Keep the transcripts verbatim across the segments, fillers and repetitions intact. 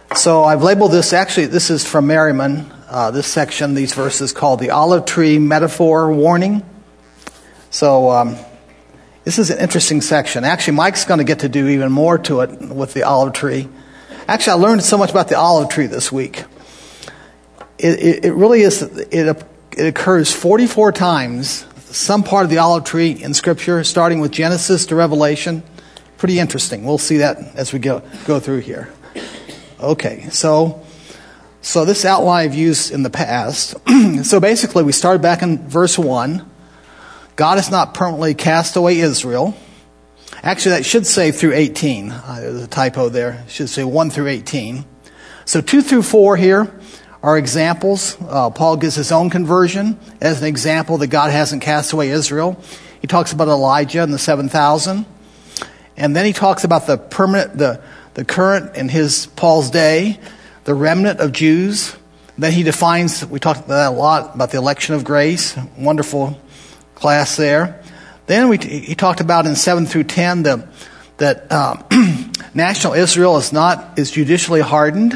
So I've labeled this, actually, this is from Merriman, uh, this section, these verses called the olive tree metaphor warning. So um, this is an interesting section. Actually, Mike's going to get to do even more to it with the olive tree. Actually, I learned so much about the olive tree this week. It, it, it really is, it, it occurs forty-four times, some part of the olive tree in Scripture, starting with Genesis to Revelation. Pretty interesting. We'll see that as we go, go through here. Okay, so so this outline I've used in the past. So basically, we started back in verse one. God has not permanently cast away Israel. Actually, that should say through eighteen. Uh, there's a typo there. It should say one through eighteen. So two through four here are examples. Uh, Paul gives his own conversion as an example that God hasn't cast away Israel. He talks about Elijah and the seven thousand. And then he talks about the permanent, the the current in his Paul's day, the remnant of Jews. Then he defines, we talked about that a lot, about the election of grace. Wonderful class there. Then we, he talked about in seven through ten the, that uh, national Israel is not, is judicially hardened.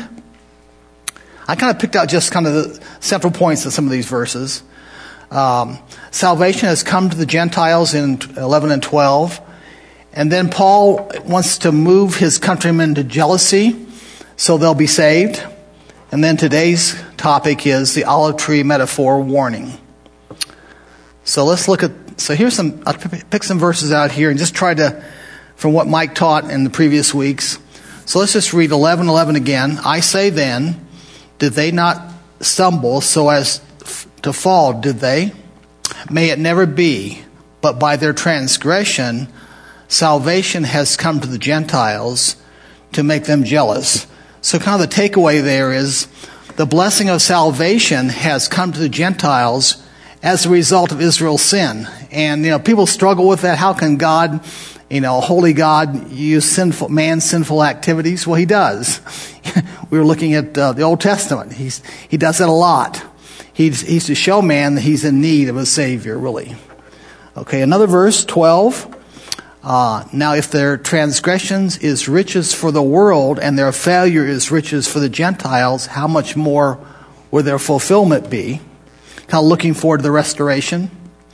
I kind of picked out just kind of the central points of some of these verses. Um, salvation has come to the Gentiles in eleven and twelve. And then Paul wants to move his countrymen to jealousy so they'll be saved. And then today's topic is the olive tree metaphor warning. So let's look at, so here's some, I'll pick some verses out here and just try to, from what Mike taught in the previous weeks. So let's just read eleven eleven again. I say then, did they not stumble so as to fall, did they? May it never be, but by their transgression, salvation has come to the Gentiles to make them jealous. So kind of the takeaway there is the blessing of salvation has come to the Gentiles as a result of Israel's sin. And, you know, people struggle with that. How can God, you know, holy God, use sinful man's sinful activities? Well, he does. We were looking at uh, the Old Testament. He's, he does it a lot. He's, he's to show man that he's in need of a Savior, really. Okay, another verse, twelve. Uh, now, if their transgressions is riches for the world and their failure is riches for the Gentiles, how much more will their fulfillment be? Kind of looking forward to the restoration.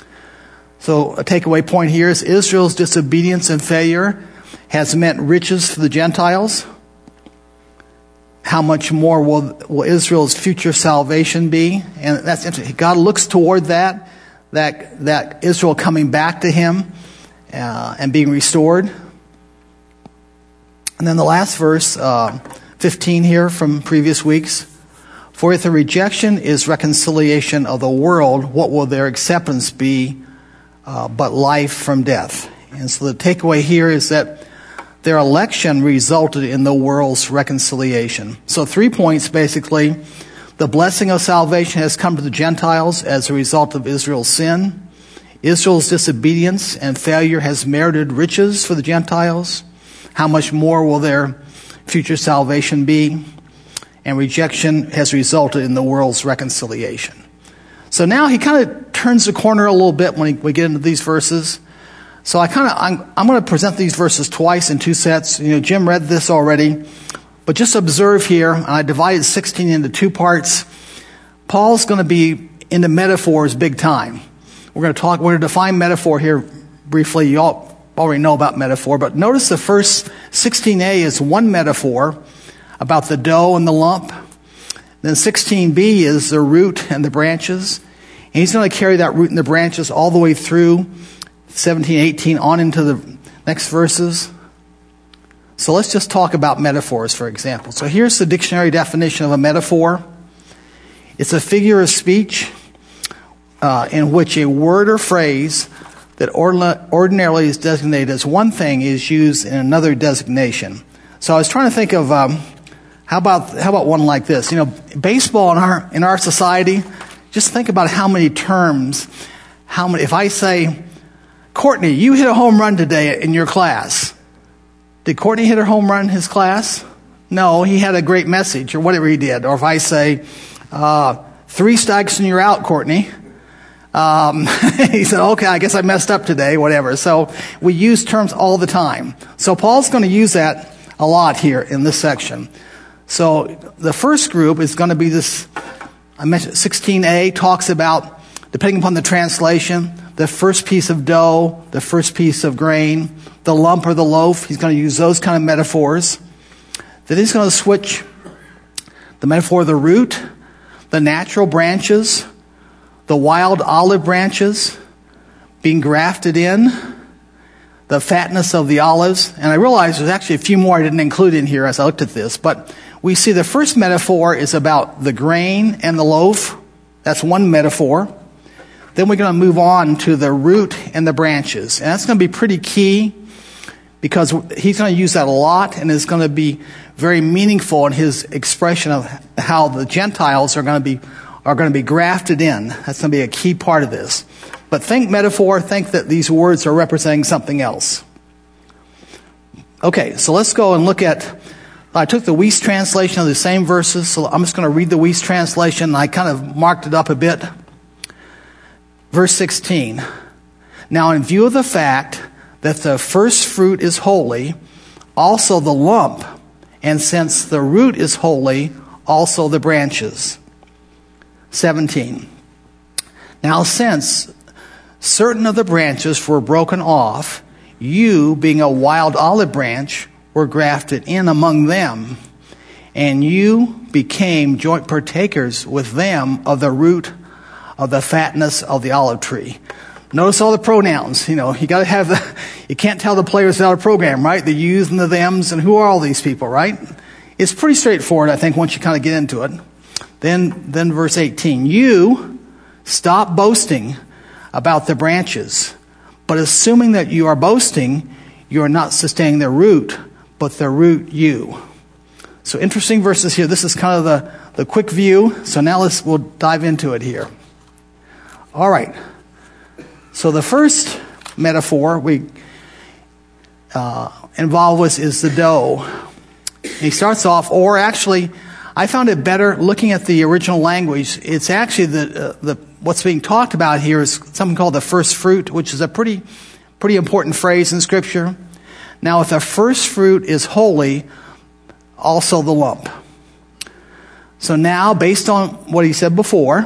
So a takeaway point here is Israel's disobedience and failure has meant riches for the Gentiles. How much more will, will Israel's future salvation be? And that's interesting. God looks toward that, that, that Israel coming back to him. Uh, and being restored. And then the last verse, uh, fifteen here from previous weeks. For if the rejection is reconciliation of the world, what will their acceptance be uh, but life from death? And so the takeaway here is that their election resulted in the world's reconciliation. So three points basically. The blessing of salvation has come to the Gentiles as a result of Israel's sin. Israel's disobedience and failure has merited riches for the Gentiles. How much more will their future salvation be? And rejection has resulted in the world's reconciliation. So now he kind of turns the corner a little bit when we get into these verses. So I kind of, I'm, I'm going to present these verses twice in two sets. You know, Jim read this already. But just observe here, I divided sixteen into two parts. Paul's going to be into metaphors big time. We're going to talk, we're going to define metaphor here briefly. You all already know about metaphor, but notice the first sixteen A is one metaphor about the dough and the lump. Then sixteen B is the root and the branches. And he's going to carry that root and the branches all the way through seventeen, eighteen on into the next verses. So let's just talk about metaphors, for example. So here's the dictionary definition of a metaphor. It's a figure of speech Uh, in which a word or phrase that ordina- ordinarily is designated as one thing is used in another designation. So I was trying to think of um, how about how about one like this? You know, baseball in our in our society. Just think about how many terms. How many? If I say, Courtney, you hit a home run today in your class. Did Courtney hit a home run in his class? No, he had a great message or whatever he did. Or if I say, uh, three strikes and you're out, Courtney. Um, he said, okay, I guess I messed up today, whatever. So we use terms all the time. So Paul's going to use that a lot here in this section. So the first group is going to be this, I mentioned sixteen a talks about, depending upon the translation, the first piece of dough, the first piece of grain, the lump or the loaf. He's going to use those kind of metaphors. Then he's going to switch the metaphor of the root, the natural branches, the wild olive branches being grafted in, the fatness of the olives. And I realize there's actually a few more I didn't include in here as I looked at this. But we see the first metaphor is about the grain and the loaf. That's one metaphor. Then we're going to move on to the root and the branches. And that's going to be pretty key because he's going to use that a lot, and it's going to be very meaningful in his expression of how the Gentiles are going to be are going to be grafted in. That's going to be a key part of this. But think metaphor, think that these words are representing something else. Okay, so let's go and look at, I took the Weiss translation of the same verses, so I'm just going to read the Weiss translation, and I kind of marked it up a bit. Verse sixteen. Now in view of the fact that the first fruit is holy, also the lump, and since the root is holy, also the branches. seventeen. Now since certain of the branches were broken off, you, being a wild olive branch, were grafted in among them, and you became joint partakers with them of the root of the fatness of the olive tree. Notice all the pronouns. You know, you got to have the, you can't tell the players without a program, right? The yous and the thems, and who are all these people, right? It's pretty straightforward, I think, once you kind of get into it. Then, then verse eighteen. You stop boasting about the branches, but assuming that you are boasting, you are not sustaining the root, but the root you. So interesting verses here. This is kind of the, the quick view. So now let's, we'll dive into it here. All right. So the first metaphor we uh, involve with is the dough. He starts off, or actually, I found it better looking at the original language. It's actually the uh, the what's being talked about here is something called the first fruit, which is a pretty pretty important phrase in Scripture. Now, if the first fruit is holy, also the lump. So now, based on what he said before,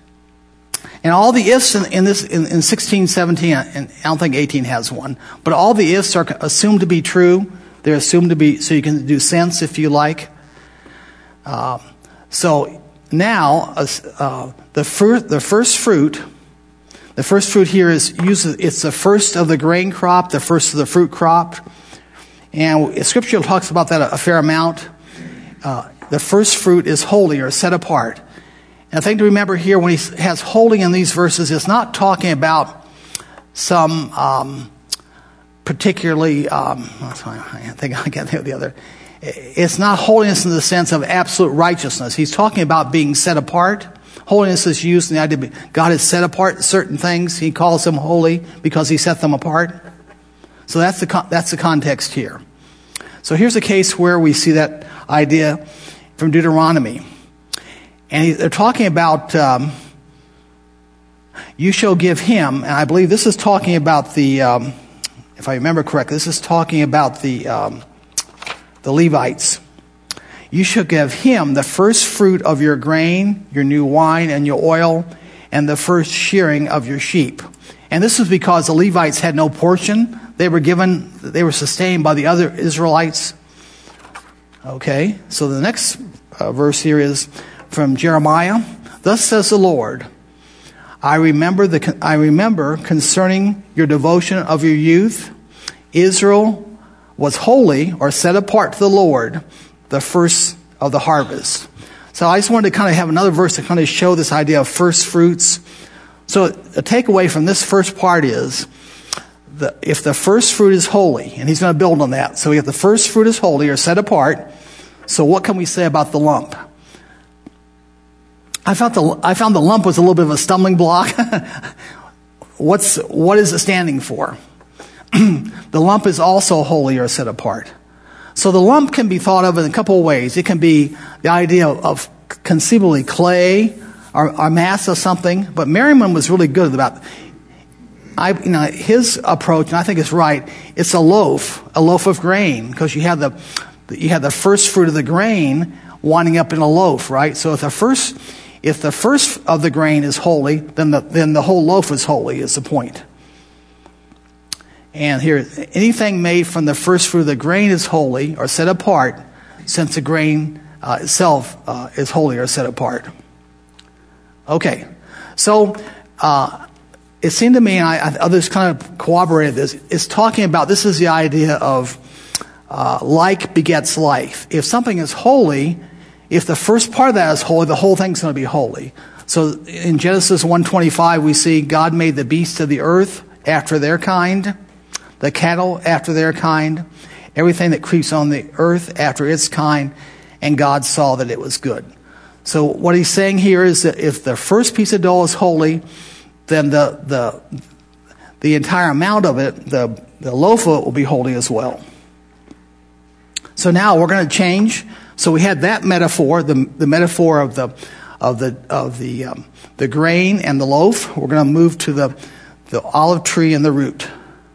and all the ifs in, in this in, in sixteen, seventeen, and I don't think eighteen has one, but all the ifs are assumed to be true. They're assumed to be, so you can do sense if you like. Uh, so now uh, uh, the first the first fruit, the first fruit here is uses it's the first of the grain crop, the first of the fruit crop, and Scripture talks about that a, a fair amount. Uh, the first fruit is holy or set apart. And I think to remember here when he has holy in these verses, it's not talking about some um, particularly. Um, I think I get the other. It's not holiness in the sense of absolute righteousness. He's talking about being set apart. Holiness is used in the idea that God has set apart certain things. He calls them holy because he set them apart. So that's the that's the context here. So here's a case where we see that idea from Deuteronomy. And he, they're talking about, um, you shall give him, and I believe this is talking about the, um, if I remember correctly, this is talking about the um, the Levites. You shall give him the first fruit of your grain, your new wine, and your oil, and the first shearing of your sheep. And this is because the Levites had no portion. They were given, they were sustained by the other Israelites. Okay, so the next uh, verse here is from Jeremiah. Thus says the Lord, I remember the I remember concerning your devotion of your youth, Israel was holy or set apart to the Lord, the first of the harvest. So I just wanted to kind of have another verse to kind of show this idea of first fruits. So the takeaway from this first part is, the, if the first fruit is holy, and he's going to build on that. So if the first fruit is holy or set apart, so what can we say about the lump? I found the I found the lump was a little bit of a stumbling block. What's what is it standing for? The lump is also holy or set apart. So the lump can be thought of in a couple of ways. It can be the idea of conceivably clay or a mass of something. But Merriman was really good about I, you know, his approach, and I think it's right. It's a loaf, a loaf of grain, because you have the you have the first fruit of the grain winding up in a loaf, right? So if the first, if the first of the grain is holy, then the, then the whole loaf is holy, is the point. And here, anything made from the first fruit of the grain is holy or set apart, since the grain uh, itself uh, is holy or set apart. Okay, so uh, it seemed to me, and I, others kind of corroborated this, it's talking about, this is the idea of uh, like begets life. If something is holy, if the first part of that is holy, the whole thing's going to be holy. So in Genesis one twenty-five, we see God made the beasts of the earth after their kind, the cattle after their kind, everything that creeps on the earth after its kind, and God saw that it was good. So what he's saying here is that if the first piece of dough is holy, then the the the entire amount of it, the, the loaf of it, will be holy as well. So now we're going to change. So we had that metaphor, the the metaphor of the of the of the um, the grain and the loaf. We're going to move to the the olive tree and the root.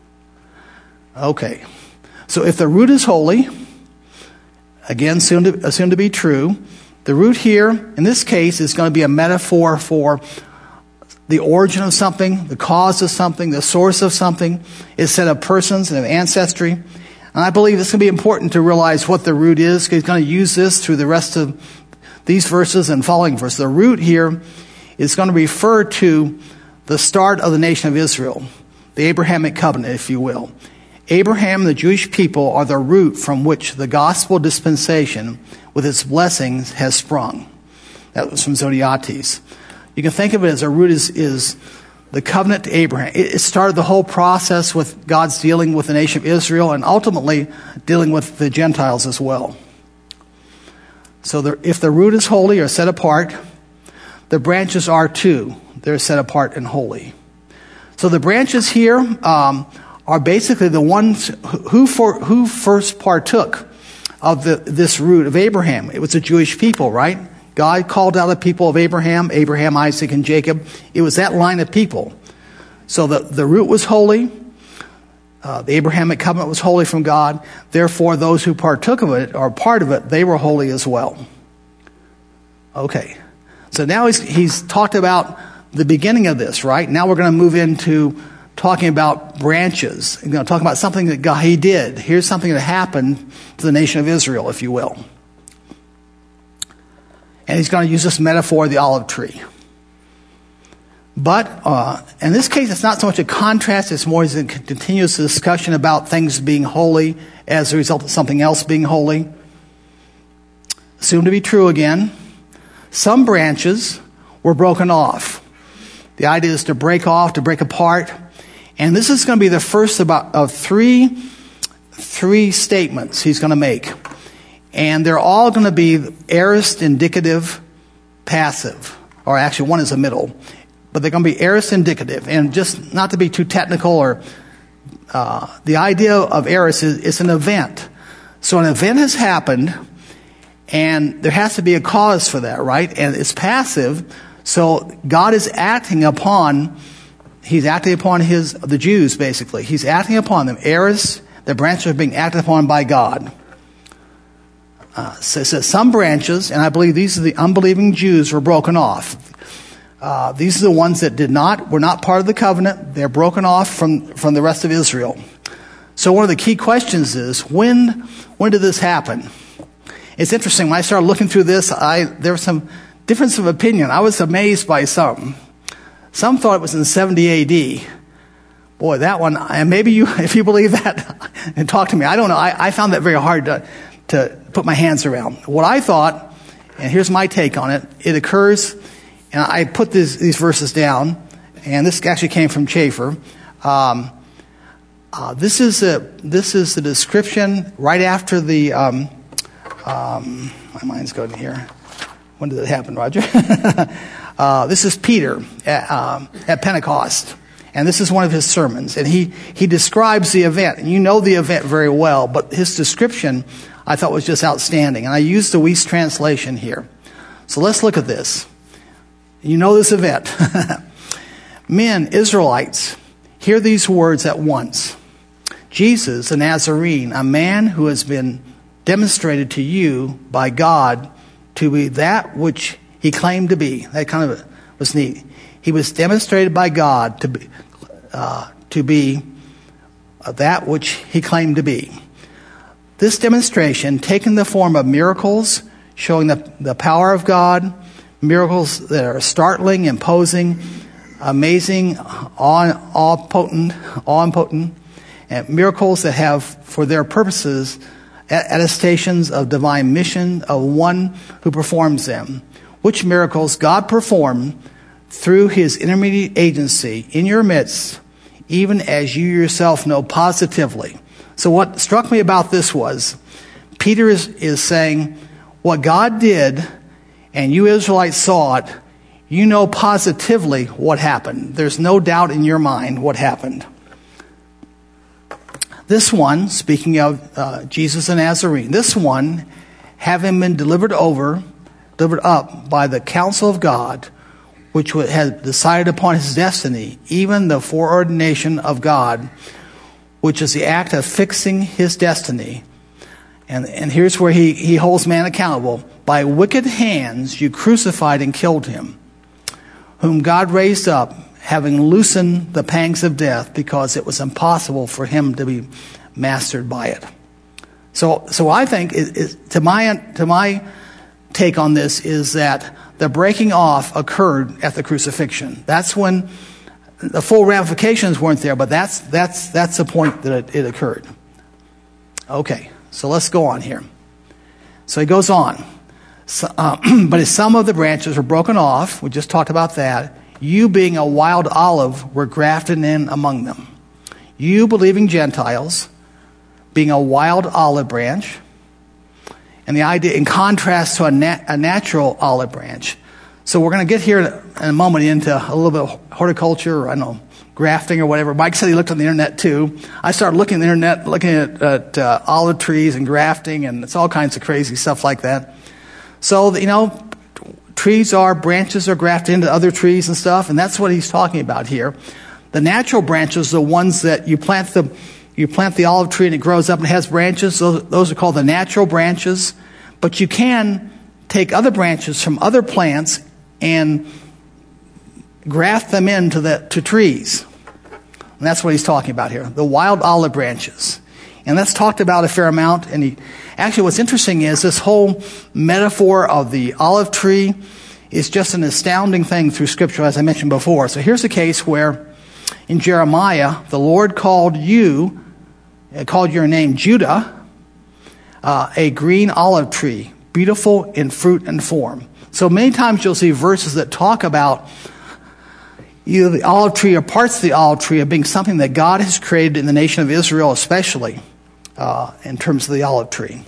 Okay, so if the root is holy, again, soon to, assumed to be true, the root here, in this case, is going to be a metaphor for the origin of something, the cause of something, the source of something. It's said of persons and of ancestry. And I believe it's going to be important to realize what the root is, because he's going to use this through the rest of these verses and following verses. The root here is going to refer to the start of the nation of Israel, the Abrahamic covenant, if you will. Abraham, the Jewish people, are the root from which the gospel dispensation with its blessings has sprung. That was from Zodhiates. You can think of it as a root is, is the covenant to Abraham. It, it started the whole process with God's dealing with the nation of Israel and ultimately dealing with the Gentiles as well. So the, if the root is holy or set apart, the branches are too. They're set apart and holy. So the branches here um, are basically the ones who for, who first partook of the, this root of Abraham. It was the Jewish people, right? God called out the people of Abraham, Abraham, Isaac, and Jacob. It was that line of people. So the, the root was holy. Uh, the Abrahamic covenant was holy from God. Therefore, those who partook of it, or part of it, they were holy as well. Okay. So now he's, he's talked about the beginning of this, right? Now we're going to move into talking about branches. We're going to talk about something that God, he did. Here's something that happened to the nation of Israel, if you will. And he's going to use this metaphor of the olive tree. But uh, in this case, it's not so much a contrast. It's more as a continuous discussion about things being holy as a result of something else being holy. Soon to be true again. Some branches were broken off. The idea is to break off, to break apart. And this is going to be the first about, of three, three statements he's going to make. And they're all going to be aorist, indicative, passive. Or actually, one is a middle. But they're going to be aorist, indicative. And just not to be too technical, or uh, the idea of aorist is it's an event. So an event has happened, and there has to be a cause for that, right? And it's passive. So God is acting upon, he's acting upon his, the Jews, basically. He's acting upon them. Aorist, the branches are being acted upon by God. Uh, so it says some branches, and I believe these are the unbelieving Jews, were broken off. Uh, these are the ones that did not, were not part of the covenant. They're broken off from, from the rest of Israel. So one of the key questions is, when, when did this happen? It's interesting. When I started looking through this, I, there was some difference of opinion. I was amazed by some. Some thought it was in seventy A D. Boy, that one, and maybe you, if you believe that, and talk to me. I don't know. I, I found that very hard to, to put my hands around. What I thought, and here's my take on it, it occurs, and I put this, these verses down, and this actually came from Chafer. Um, uh, this is a, this is the description right after the, um, um, my mind's going here. When did it happen, Roger? uh, this is Peter at, um, at Pentecost. And this is one of his sermons. And he, he describes the event. And you know the event very well, but his description I thought was just outstanding. And I used the Weiss translation here. So let's look at this. You know this event. Men, Israelites, hear these words at once. Jesus, a Nazarene, a man who has been demonstrated to you by God to be that which he claimed to be. That kind of was neat. He was demonstrated by God to be, uh, to be that which he claimed to be. This demonstration, taking the form of miracles, showing the, the power of God, miracles that are startling, imposing, amazing, awe, awe-potent, awe-impotent, and miracles that have for their purposes attestations of divine mission of one who performs them, which miracles God performed through his intermediate agency in your midst, even as you yourself know positively. So what struck me about this was, Peter is, is saying, what God did, and you Israelites saw it, you know positively what happened. There's no doubt in your mind what happened. This one, speaking of uh, Jesus the Nazarene, this one, having been delivered over, delivered up by the counsel of God, which had decided upon his destiny, even the foreordination of God, which is the act of fixing his destiny. And, and here's where he, he holds man accountable. By wicked hands you crucified and killed him, whom God raised up, having loosened the pangs of death, because it was impossible for him to be mastered by it. So, so I think, it, it, to my to my take on this is that the breaking off occurred at the crucifixion. That's when the full ramifications weren't there, but that's that's that's the point that it, it occurred. Okay, so let's go on here. So he goes on. So, uh, but as some of the branches were broken off, we just talked about that, you being a wild olive were grafted in among them. You believing Gentiles, being a wild olive branch, and the idea in contrast to a, nat- a natural olive branch. So we're going to get here in a moment into a little bit of horticulture, or I don't know, grafting or whatever. Mike said he looked on the internet too. I started looking at the internet, looking at, at uh, olive trees and grafting, and it's all kinds of crazy stuff like that. So, you know, trees are, branches are grafted into other trees and stuff, and that's what he's talking about here. The natural branches are the ones that you plant the you plant the olive tree and it grows up and has branches. Those, those are called the natural branches. But you can take other branches from other plants and graft them into the to trees. And that's what he's talking about here, the wild olive branches. And that's talked about a fair amount. And he, actually what's interesting is this whole metaphor of the olive tree is just an astounding thing through Scripture, as I mentioned before. So here's a case where in Jeremiah, the Lord called you, called your name Judah, uh, a green olive tree, beautiful in fruit and form. So many times you'll see verses that talk about either the olive tree or parts of the olive tree of being something that God has created in the nation of Israel, especially uh, in terms of the olive tree.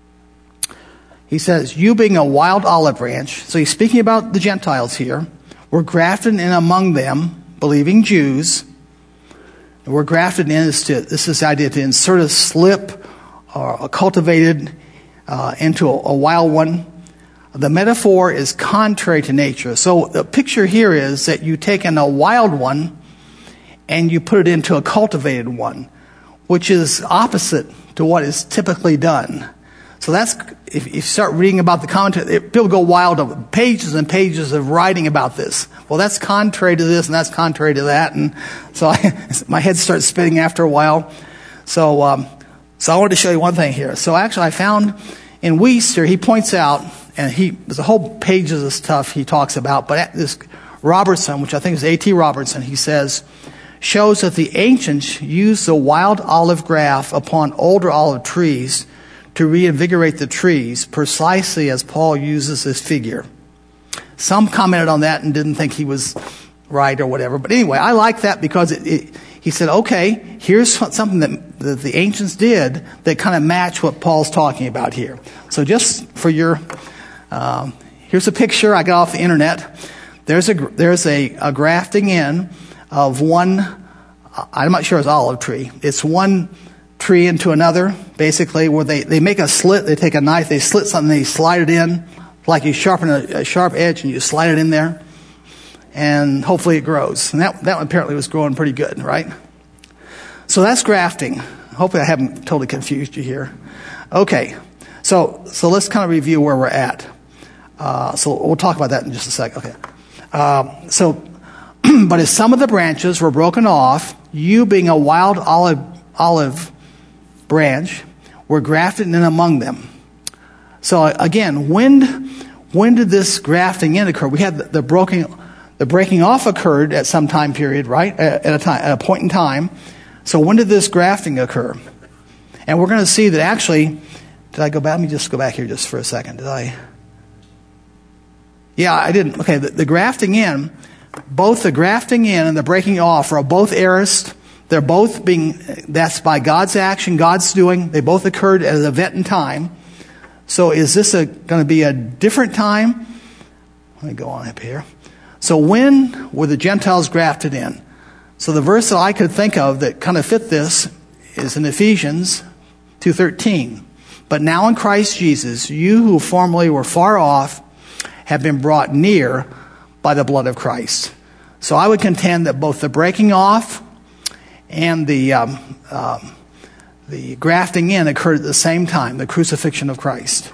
He says, you being a wild olive branch, so he's speaking about the Gentiles here, were grafted in among them, believing Jews. And we're grafted in, is to, this is the idea to insert a slip or a cultivated uh, into a, a wild one. The metaphor is contrary to nature. So the picture here is that you take in a wild one and you put it into a cultivated one, which is opposite to what is typically done. So that's, if you start reading about the content, it, people go wild over pages and pages of writing about this. Well, that's contrary to this and that's contrary to that. And so I, my head starts spinning after a while. So, um, so I wanted to show you one thing here. So actually I found in Weister, he points out, and he, there's a whole pages of stuff he talks about, but this Robertson, which I think is A T Robertson, he says, shows that the ancients used the wild olive graft upon older olive trees to reinvigorate the trees, precisely as Paul uses this figure. Some commented on that and didn't think he was right or whatever. But anyway, I like that because it, it, he said, okay, here's something that, that the ancients did that kind of match what Paul's talking about here. So just for your, um, here's a picture I got off the internet. There's a there's a, a grafting in of one, I'm not sure it's olive tree. It's one tree into another, basically, where they, they make a slit, they take a knife, they slit something, they slide it in, like you sharpen a, a sharp edge and you slide it in there, and hopefully it grows. And that, that one apparently was growing pretty good, right? So that's grafting. Hopefully I haven't totally confused you here. Okay, so so let's kind of review where we're at. Uh, so we'll talk about that in just a second. Okay. Uh, so, but as some of the branches were broken off, you being a wild olive olive branch were grafted in among them. So again, when when did this grafting in occur? We had the, the broken the breaking off occurred at some time period, right? At a time, at a point in time. So when did this grafting occur? And we're going to see that actually. Did I go back? Let me just go back here just for a second. Did I? Yeah, I didn't. Okay, the, the grafting in, both the grafting in and the breaking off are both aorist. They're both being, that's by God's action, God's doing. They both occurred at an event in time. So is this going to be a different time? Let me go on up here. So when were the Gentiles grafted in? So the verse that I could think of that kind of fit this is in Ephesians two thirteen. But now in Christ Jesus, you who formerly were far off have been brought near by the blood of Christ. So I would contend that both the breaking off and the um, um, the grafting in occurred at the same time, the crucifixion of Christ.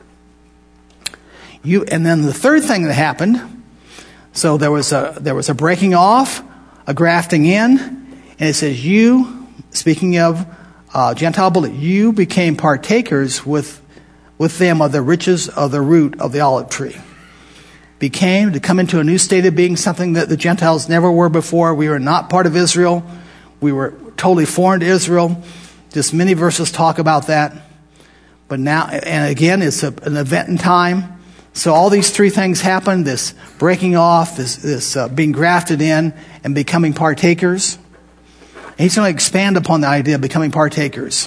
You and then the third thing that happened. So there was a there was a breaking off, a grafting in, and it says you. Speaking of uh, Gentile belief, you became partakers with with them of the riches of the root of the olive tree. Became to come into a new state of being, something that the Gentiles never were before. We were not part of Israel. We were totally foreign to Israel. Just many verses talk about that. But now, and again, it's a, an event in time. So all these three things happen: this breaking off, this, this uh, being grafted in, and becoming partakers. And he's going to expand upon the idea of becoming partakers.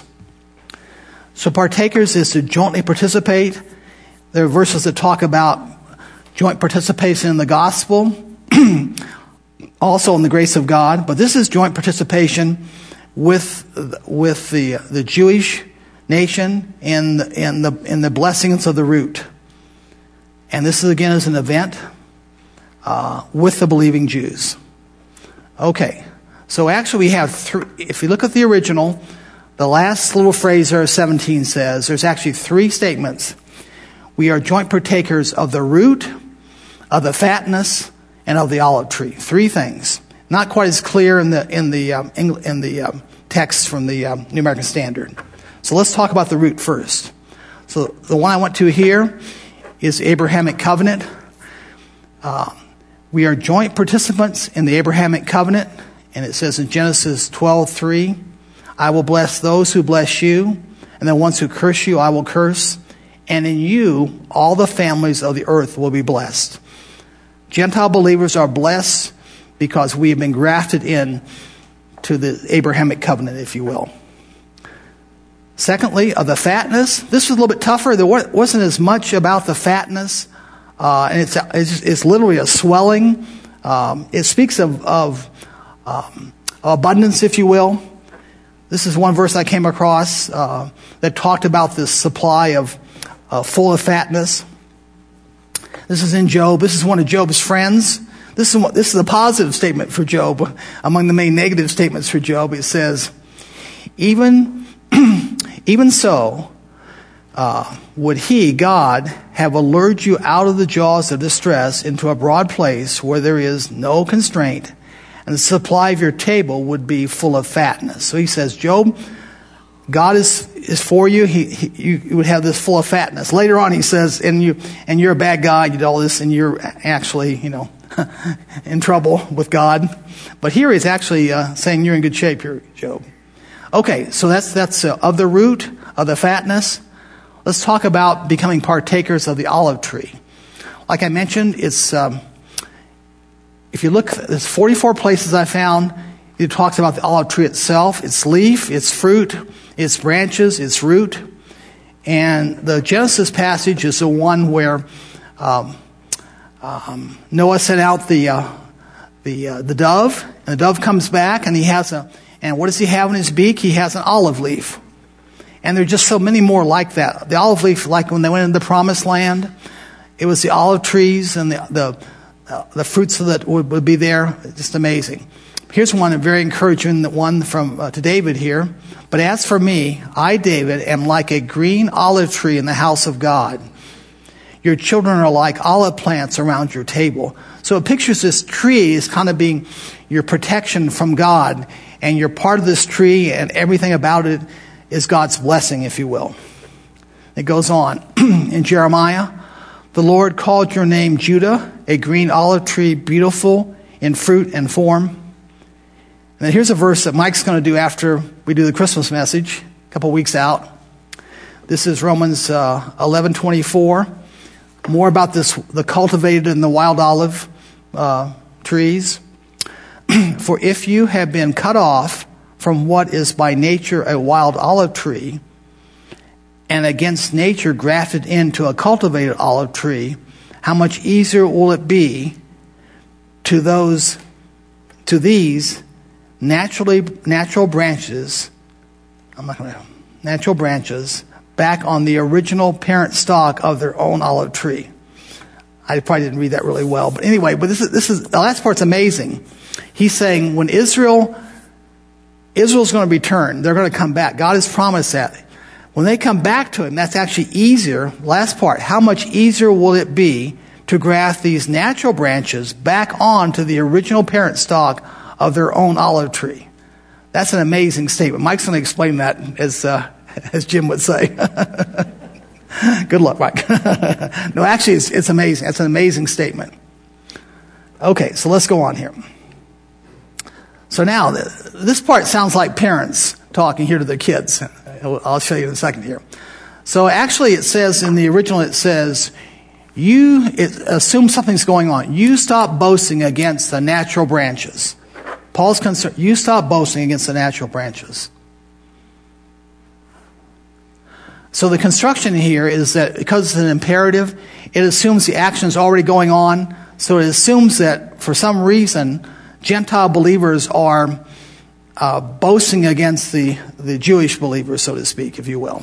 So partakers is to jointly participate. There are verses that talk about joint participation in the gospel, also in the grace of God. But this is joint participation with with the the Jewish nation in the, in the in the blessings of the root. And this is again is an event uh, with the believing Jews. Okay, so actually we have three. If you look at the original, the last little phrase there, seventeen, says there's actually three statements. We are joint partakers of the root, of the fatness, and of the olive tree. Three things. Not quite as clear in the in the um, in the um, text from the um, New American Standard. So let's talk about the root first. So the one I went to here is Abrahamic covenant. Uh, we are joint participants in the Abrahamic covenant, and it says in Genesis twelve three, I will bless those who bless you, and the ones who curse you I will curse, and in you all the families of the earth will be blessed. Gentile believers are blessed because we have been grafted in to the Abrahamic covenant, if you will. Secondly, of the fatness. This was a little bit tougher. There wasn't as much about the fatness. Uh, and it's, it's it's literally a swelling. Um, it speaks of, of um, abundance, if you will. This is one verse I came across uh, that talked about this supply of uh, full of fatness. This is in Job. This is one of Job's friends. This is what, this is a positive statement for Job. Among the many negative statements for Job, it says, even even so, uh, would he, God, have allured you out of the jaws of distress into a broad place where there is no constraint, and the supply of your table would be full of fatness. So he says, Job, God is is for you. He, he you, you would have this full of fatness. Later on, he says, and you and you're a bad guy. You did all this, and you're actually, you know, in trouble with God. But here he's actually uh, saying you're in good shape here, Job. Okay, so that's that's uh, of the root of the fatness. Let's talk about becoming partakers of the olive tree. Like I mentioned, it's um, if you look, there's forty-four places I found. It talks about the olive tree itself, its leaf, its fruit, its branches, its root. And the Genesis passage is the one where um, um, Noah sent out the uh, the uh, the dove, and the dove comes back, and he has a and what does he have in his beak? He has an olive leaf. And there are just so many more like that. The olive leaf, like when they went into the Promised Land, it was the olive trees and the the, uh, the fruits that would, would be there. Just amazing. Here's one, a very encouraging one from uh, to David here. But as for me, I, David, am like a green olive tree in the house of God. Your children are like olive plants around your table. So it pictures this tree as kind of being your protection from God. And you're part of this tree, and everything about it is God's blessing, if you will. It goes on. In Jeremiah, the Lord called your name Judah, a green olive tree, beautiful in fruit and form. And then here's a verse that Mike's going to do after we do the Christmas message, a couple weeks out. This is Romans uh, eleven twenty-four. More about this, the cultivated and the wild olive uh, trees. For if you have been cut off from what is by nature a wild olive tree, and against nature grafted into a cultivated olive tree, how much easier will it be to those, to these naturally natural branches? I'm not going to natural branches back on the original parent stock of their own olive tree. I probably didn't read that really well, but anyway. But this is this is the last part's amazing. He's saying when Israel, Israel's going to return, they're going to come back. God has promised that. When they come back to Him, that's actually easier. Last part, how much easier will it be to graft these natural branches back onto the original parent stock of their own olive tree? That's an amazing statement. Mike's going to explain that, as uh, as Jim would say. Good luck, Mike. No, actually, it's, it's amazing. It's an amazing statement. Okay, so let's go on here. So now, this part sounds like parents talking here to their kids. I'll show you in a second here. So actually, it says in the original, it says, you it assumes something's going on. You stop boasting against the natural branches. Paul's concerned, you stop boasting against the natural branches. So the construction here is that because it's an imperative, it assumes the action is already going on. So it assumes that for some reason, Gentile believers are uh, boasting against the, the Jewish believers, so to speak, if you will.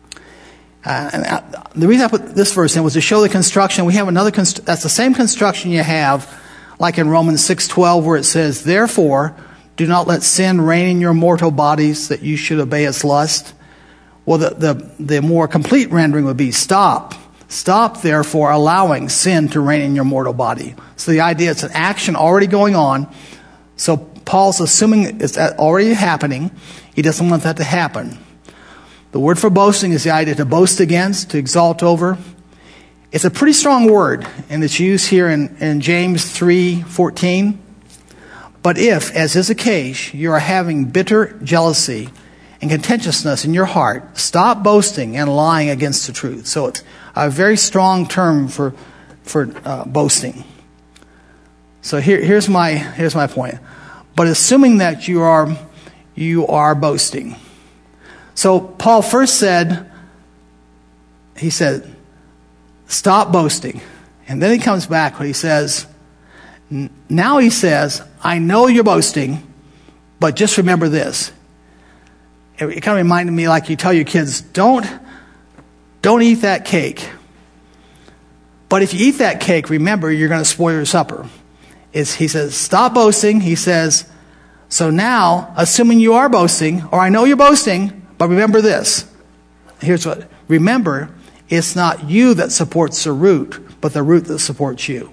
Uh, and uh, the reason I put this verse in was to show the construction. We have another, const- that's the same construction you have, like in Romans six twelve, where it says, therefore, do not let sin reign in your mortal bodies, that you should obey its lust. Well, the, the, the more complete rendering would be, stop. Stop, therefore, allowing sin to reign in your mortal body. So the idea, it's an action already going on. So Paul's assuming it's already happening. He doesn't want that to happen. The word for boasting is the idea to boast against, to exalt over. It's a pretty strong word, and it's used here in, in James three fourteen. But if, as is the case, you are having bitter jealousy and contentiousness in your heart, stop boasting and lying against the truth. So it's a very strong term for for uh, boasting. So here, here's my here's my point. But assuming that you are you are boasting. So Paul first said, he said, stop boasting. And then he comes back when he says, now he says, I know you're boasting, but just remember this. It kind of reminded me like you tell your kids, don't, don't eat that cake. But if you eat that cake, remember, you're going to spoil your supper. It's, he says, stop boasting. He says, so now, assuming you are boasting, or I know you're boasting, but remember this. Here's what. Remember, it's not you that supports the root, but the root that supports you.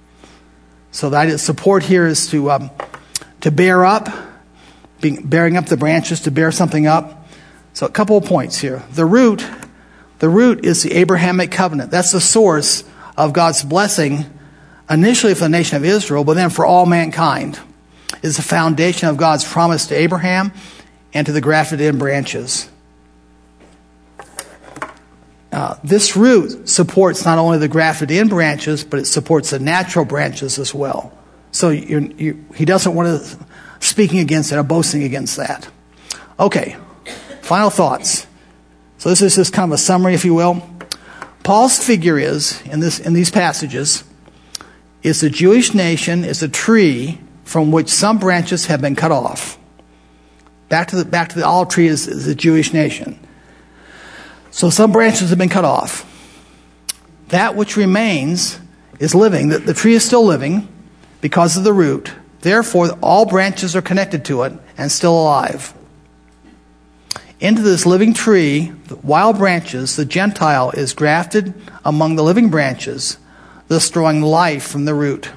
So the idea of support here is to um, to bear up, being, bearing up the branches, to bear something up. So a couple of points here. The root, the root is the Abrahamic covenant. That's the source of God's blessing, initially for the nation of Israel, but then for all mankind. It's the foundation of God's promise to Abraham and to the grafted in branches. Uh, this root supports not only the grafted in branches, but it supports the natural branches as well. So you're, you, he doesn't want to speaking against it or boasting against that. Okay, final thoughts. So this is just kind of a summary, if you will. Paul's figure is, in this in these passages, is the Jewish nation is a tree from which some branches have been cut off. Back to the back to the olive tree is, is the Jewish nation. So some branches have been cut off. That which remains is living. The, the tree is still living because of the root. Therefore, all branches are connected to it and still alive. Into this living tree, the wild branches, the Gentile is grafted among the living branches, thus drawing life from the root.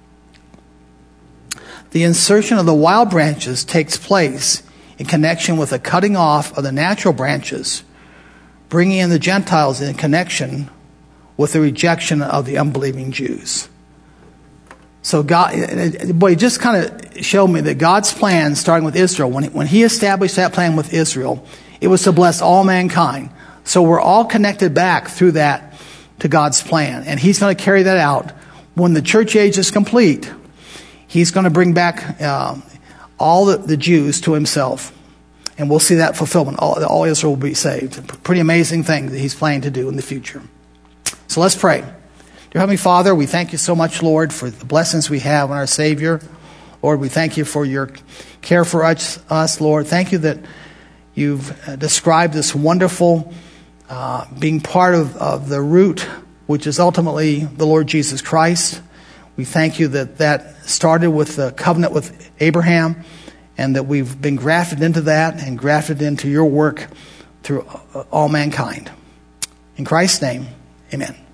The insertion of the wild branches takes place in connection with the cutting off of the natural branches, bringing in the Gentiles in connection with the rejection of the unbelieving Jews. So God, boy, it just kind of showed me that God's plan, starting with Israel, when, when he established that plan with Israel, it was to bless all mankind. So we're all connected back through that to God's plan. And he's going to carry that out. When the church age is complete, he's going to bring back uh, all the, the Jews to himself. And we'll see that fulfillment. All, all Israel will be saved. Pretty amazing thing that he's planning to do in the future. So let's pray. Dear Heavenly Father, we thank you so much, Lord, for the blessings we have in our Savior. Lord, we thank you for your care for us, us Lord. Thank you that you've described this wonderful uh, being part of, of the root, which is ultimately the Lord Jesus Christ. We thank you that that started with the covenant with Abraham, and that we've been grafted into that and grafted into your work through all mankind. In Christ's name, amen.